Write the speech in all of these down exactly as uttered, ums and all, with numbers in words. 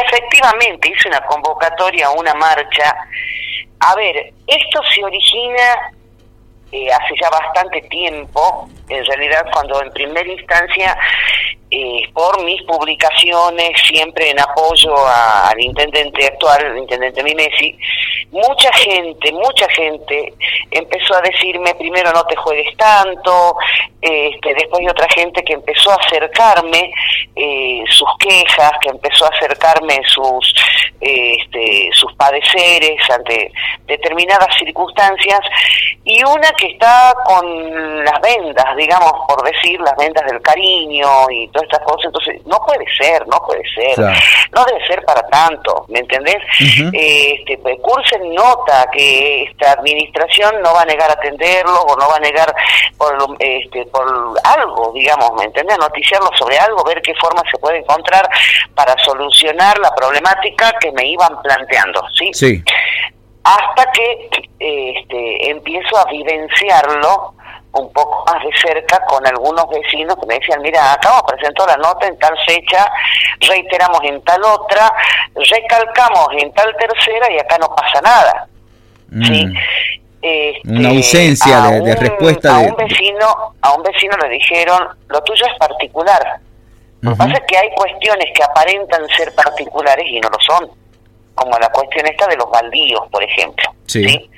efectivamente hice una convocatoria a una marcha. A ver, esto se origina eh, hace ya bastante tiempo, en realidad cuando en primera instancia, eh, por mis publicaciones, siempre en apoyo a, al intendente actual, el intendente Mimesi, mucha gente, mucha gente empezó a decirme, primero no te juegues tanto, este, después hay otra gente que empezó a acercarme eh, sus quejas, que empezó a acercarme sus eh, este, sus padeceres ante determinadas circunstancias, y una que está con las vendas, digamos, por decir, las vendas del cariño y todas estas cosas. Entonces, no puede ser, no puede ser, claro. No debe ser para tanto, ¿me entendés? Uh-huh. Este, pues, cursen nota que esta administración no va a negar atenderlo, o no va a negar por, este, por algo, digamos, ¿me entendés? Noticiarlo sobre algo, ver qué forma se puede encontrar para solucionar la problemática que me iban planteando, ¿sí? Sí. Hasta que este, empiezo a vivenciarlo un poco más de cerca con algunos vecinos que me decían, mira, acá presentó la nota en tal fecha, reiteramos en tal otra, recalcamos en tal tercera y acá no pasa nada. Mm. ¿Sí? Este, una ausencia de, un, de respuesta a de... un vecino a un vecino le dijeron, lo tuyo es particular. Lo uh-huh. que pasa es que hay cuestiones que aparentan ser particulares y no lo son, como la cuestión esta de los baldíos, por ejemplo. Sí. ¿Sí?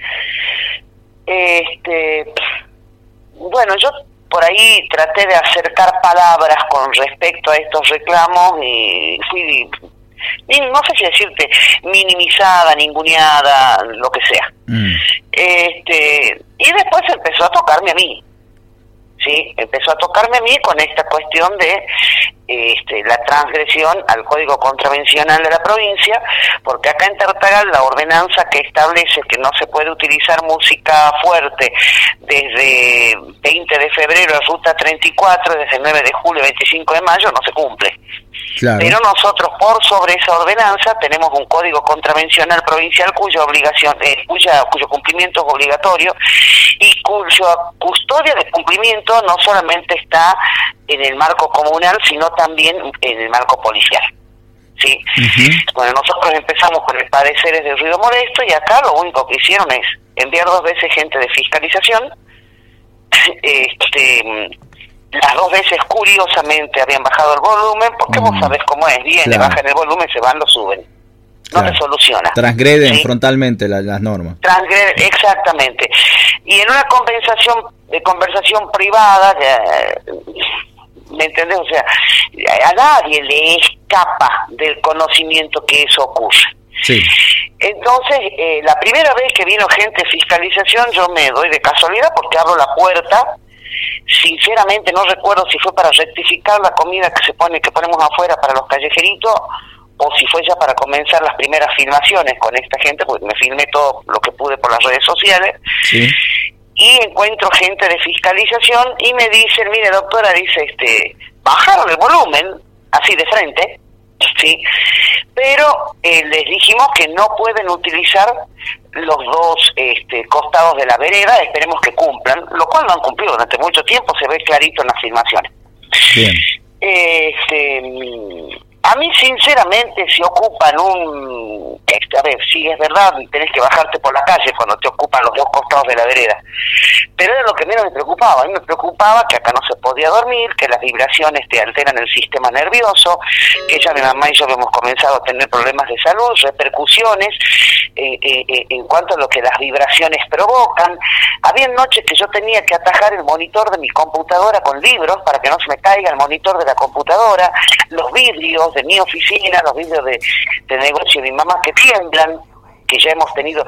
Este, bueno, yo por ahí traté de acercar palabras con respecto a estos reclamos y fui, no sé si decirte, minimizada, ninguneada, lo que sea. Mm. Este, y después empezó a tocarme a mí. Sí, empezó a tocarme a mí con esta cuestión de este, la transgresión al Código Contravencional de la provincia, porque acá en Tartagal la ordenanza que establece que no se puede utilizar música fuerte desde veinte de febrero a ruta treinta y cuatro, desde el nueve de julio a veinticinco de mayo, no se cumple. Claro. Pero nosotros, por sobre esa ordenanza, tenemos un Código Contravencional Provincial cuya obligación, eh, cuya, cuyo cumplimiento es obligatorio y cuya custodia de cumplimiento no solamente está en el marco comunal, sino también en el marco policial. ¿Sí? Uh-huh. Bueno, nosotros empezamos con el padeceres de ruido molesto y acá lo único que hicieron es enviar dos veces gente de fiscalización. este... Las dos veces, curiosamente, habían bajado el volumen, porque mm. vos sabés cómo es, viene, claro. bajan el volumen, se van, lo suben. No claro. te soluciona. Transgreden ¿sí? frontalmente la, las normas. Transgreden, exactamente. Y en una conversación, de conversación privada, eh, ¿me entendés? O sea, a nadie le escapa del conocimiento que eso ocurre. Sí. Entonces, eh, la primera vez que vino gente de fiscalización, yo me doy de casualidad porque abro la puerta. Sinceramente no recuerdo si fue para rectificar la comida que se pone que ponemos afuera para los callejeritos o si fue ya para comenzar las primeras filmaciones con esta gente, porque me filmé todo lo que pude por las redes sociales. Sí. Y encuentro gente de fiscalización y me dicen, mire doctora, dice, este, bajaron el volumen así de frente, sí, pero eh, les dijimos que no pueden utilizar los dos este, costados de la vereda, esperemos que cumplan, lo cual no han cumplido durante mucho tiempo, se ve clarito en las filmaciones. Bien. Este, a mí sinceramente se ocupan un, este, a ver, sí es verdad, tenés que bajarte por la calle cuando te ocupan los dos costados de la vereda, pero era lo que menos me preocupaba. A mí me preocupaba que acá no se podía dormir, que las vibraciones te alteran el sistema nervioso, que ya mi mamá y yo hemos comenzado a tener problemas de salud, repercusiones eh, eh, en cuanto a lo que las vibraciones provocan. Había noches que yo tenía que atajar el monitor de mi computadora con libros para que no se me caiga el monitor de la computadora, los vidrios de mi oficina, los vidrios de, de negocio de mi mamá que tiemblan, que ya hemos tenido.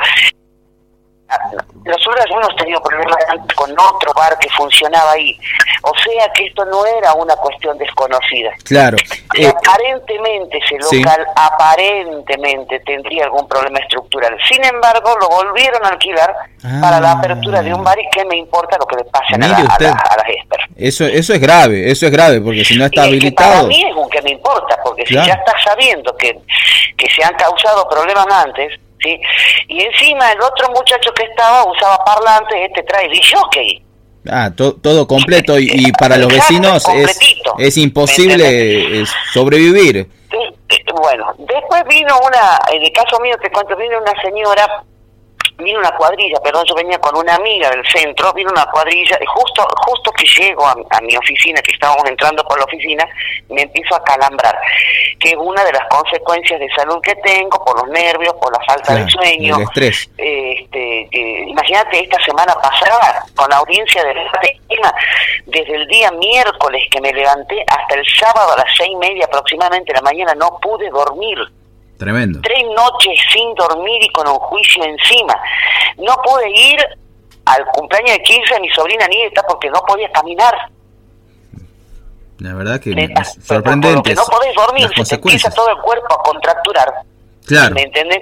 Nosotros hemos tenido problemas con otro bar que funcionaba ahí, o sea que esto no era una cuestión desconocida. Claro. Eh, aparentemente ese local, sí. aparentemente tendría algún problema estructural. Sin embargo, lo volvieron a alquilar ah. para la apertura de un bar y qué me importa lo que le pase a la, a, la, a las Esper. Eso, eso es grave, eso es grave, porque si no está y habilitado. Para mí es un que me importa, porque claro. si ya estás sabiendo que, que se han causado problemas antes. ¿Sí? Y encima el otro muchacho que estaba usaba parlantes, este trae disjockey. Ah, to, todo completo y, y para los vecinos es, es imposible sobrevivir. eh, bueno, después vino una, en el caso mío te cuento, vino una señora, vino una cuadrilla, perdón, yo venía con una amiga del centro, vino una cuadrilla, y justo justo que llego a, a mi oficina, que estábamos entrando por la oficina, me empiezo a calambrar, que es una de las consecuencias de salud que tengo, por los nervios, por la falta claro, de sueño. el estrés. Este, eh, imagínate esta semana pasada, con la audiencia de este tema, desde el día miércoles que me levanté hasta el sábado a las seis y media aproximadamente de la mañana, no pude dormir. Tremendo. Tres noches sin dormir y con un juicio encima. No pude ir al cumpleaños de quince de mi sobrina Nieta porque no podía caminar. La verdad que Me, es sorprendente. Porque no podés dormir, se te empieza todo el cuerpo a contracturar. Claro. ¿Me entiendes?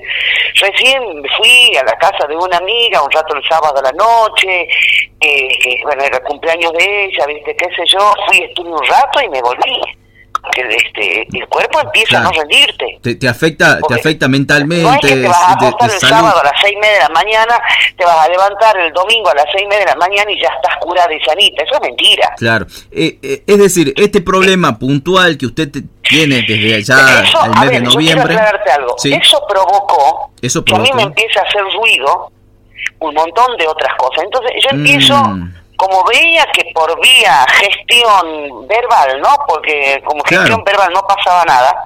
Recién fui a la casa de una amiga un rato el sábado a la noche, eh, bueno, era el cumpleaños de ella, viste, qué sé yo, fui, estuve un rato y me volví. Que este, el cuerpo empieza claro. a no rendirte. Te, te afecta te afecta mentalmente. No es que te vas a acostar de, de el sábado a las seis y media de la mañana, te vas a levantar el domingo a las seis y media de la mañana y ya estás curada y sanita. Eso es mentira. Claro. Eh, eh, es decir, este problema puntual que usted te, tiene desde allá eso, al mes ver, de noviembre. Yo quiero aclararte algo. ¿Sí? Eso provocó Eso que a mí me empiece a hacer ruido un montón de otras cosas. Entonces yo empiezo... Mm. Como veía que por vía gestión verbal, ¿no? Porque como gestión claro. verbal no pasaba nada,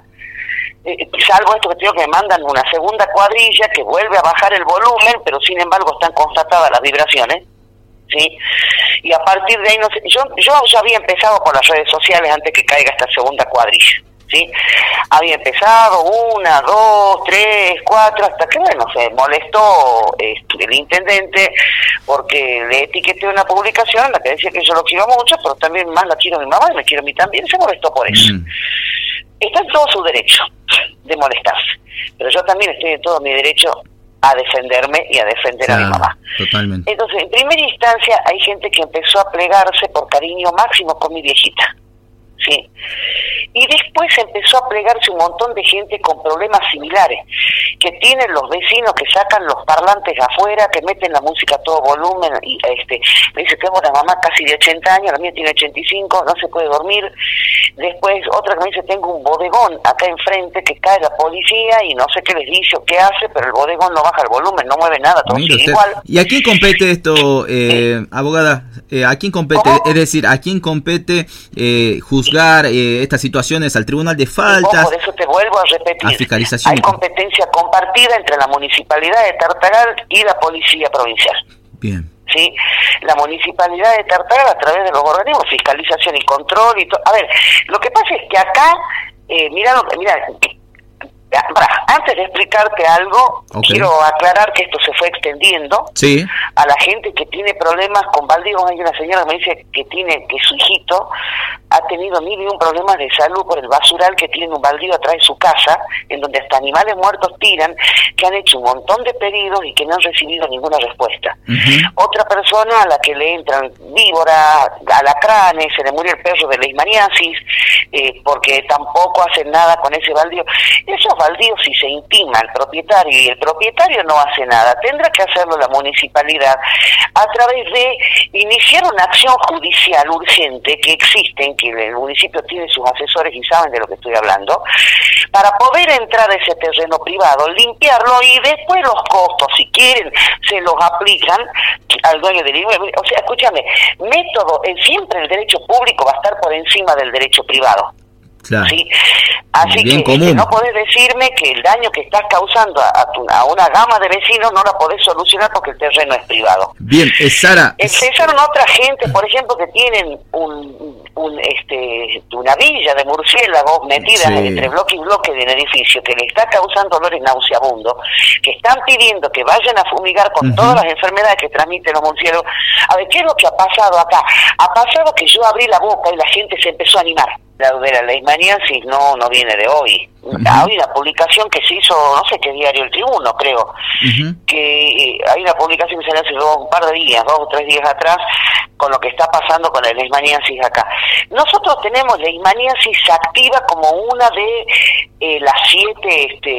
eh, salvo esto que te digo, que me mandan una segunda cuadrilla que vuelve a bajar el volumen, pero sin embargo están constatadas las vibraciones, ¿sí? Y a partir de ahí, no sé, yo, yo ya había empezado por las redes sociales antes que caiga esta segunda cuadrilla, ¿sí? Había empezado una, dos, tres, cuatro, hasta que, bueno, se molestó este, el intendente porque le etiqueté una publicación en la que decía que yo lo quiero mucho, pero también más la quiero a mi mamá y me quiero a mí también, se molestó por eso. Mm. Está en todo su derecho de molestarse, pero yo también estoy en todo mi derecho a defenderme y a defender claro, a mi mamá. Totalmente. Entonces, en primera instancia, hay gente que empezó a plegarse por cariño máximo con mi viejita. Sí. Y después empezó a plegarse un montón de gente con problemas similares, que tienen los vecinos que sacan los parlantes afuera, que meten la música a todo volumen, y este me dice, tengo una mamá casi de ochenta años, la mía tiene ochenta y cinco, no se puede dormir. Después otra que me dice, tengo un bodegón acá enfrente que cae la policía y no sé qué les dice o qué hace, pero el bodegón no baja el volumen, no mueve nada, todo sigue igual. ¿Y a quién compete esto, eh, ¿Sí? abogada? Eh, ¿A quién compete? ¿Cómo? Es decir, ¿a quién compete eh, juzgar eh, estas situaciones? ¿Al Tribunal de Faltas? Por eso te vuelvo a repetir. A fiscalización. Hay competencia compartida entre la Municipalidad de Tartagal y la Policía Provincial. Bien. ¿Sí? La Municipalidad de Tartagal, a través de los organismos, fiscalización y control y todo. A ver, lo que pasa es que acá, eh, mira, mira, antes de explicarte algo, okay. quiero aclarar que esto se fue extendiendo sí. a la gente que tiene problemas con baldíos. Hay una señora que me dice que tiene que su hijito ha tenido mil y un problemas de salud por el basural que tiene un baldío atrás de su casa, en donde hasta animales muertos tiran, que han hecho un montón de pedidos y que no han recibido ninguna respuesta. Uh-huh. Otra persona a la que le entran víboras, alacranes, se le murió el perro de leishmaniasis, eh, porque tampoco hacen nada con ese baldío. Esos baldíos, si se intima al propietario y el propietario no hace nada, tendrá que hacerlo la municipalidad a través de iniciar una acción judicial urgente que existe, que el municipio tiene sus asesores y saben de lo que estoy hablando, para poder entrar a ese terreno privado, limpiarlo y después los costos, si quieren, se los aplican al dueño del inmueble. O sea, escúchame, método, siempre el derecho público va a estar por encima del derecho privado. Claro. ¿Sí? Así Bien que, común. que no podés decirme que el daño que estás causando a, a, tu, a una gama de vecinos no la podés solucionar porque el terreno es privado. Bien, eh, Sara. Empezaron otra gente, por ejemplo, que tienen un, un este una villa de murciélagos metida sí. entre bloque y bloque del edificio que le está causando olores nauseabundos, que están pidiendo que vayan a fumigar con uh-huh. todas las enfermedades que transmiten los murciélagos. A ver, ¿qué es lo que ha pasado acá? Ha pasado que yo abrí la boca y la gente se empezó a animar. La de la leishmaniasis no no viene de hoy. Uh-huh. Hay una publicación que se hizo, no sé qué diario, El Tribuno, creo, uh-huh. que eh, hay una publicación que se hace dos, un par de días, dos o tres días atrás, con lo que está pasando con la leishmaniasis acá. Nosotros tenemos leishmaniasis activa como una de eh, las siete este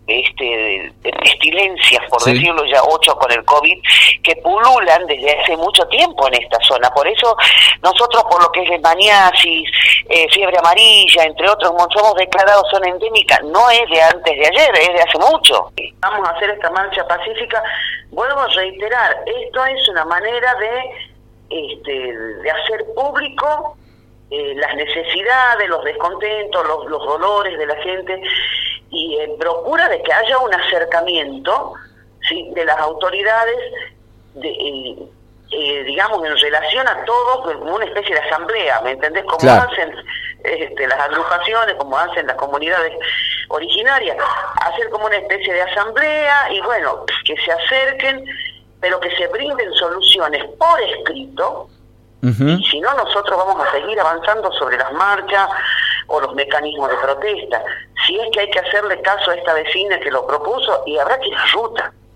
este, de, de pestilencias, por sí. decirlo ya, ocho con el COVID, que pululan desde hace mucho tiempo en esta zona. Por eso nosotros, por lo que es leishmaniasis, eh, fiebre amarilla, entre otros, como somos declarados zona endémica, no es de antes de ayer, es de hace mucho. Vamos a hacer esta marcha pacífica. Vuelvo a reiterar, esto es una manera de, este, de hacer público eh, las necesidades, los descontentos, los, los dolores de la gente, y en procura de que haya un acercamiento, ¿sí?, de las autoridades, de, eh, eh, digamos, en relación a todos, como una especie de asamblea, ¿me entendés? Como claro. hacen este, las agrupaciones, como hacen las comunidades originarias, hacer como una especie de asamblea y bueno, que se acerquen, pero que se brinden soluciones por escrito. Uh-huh. Y si no, nosotros vamos a seguir avanzando sobre las marchas o los mecanismos de protesta. Si es que hay que hacerle caso a esta vecina que lo propuso, y habrá que ir a ruta.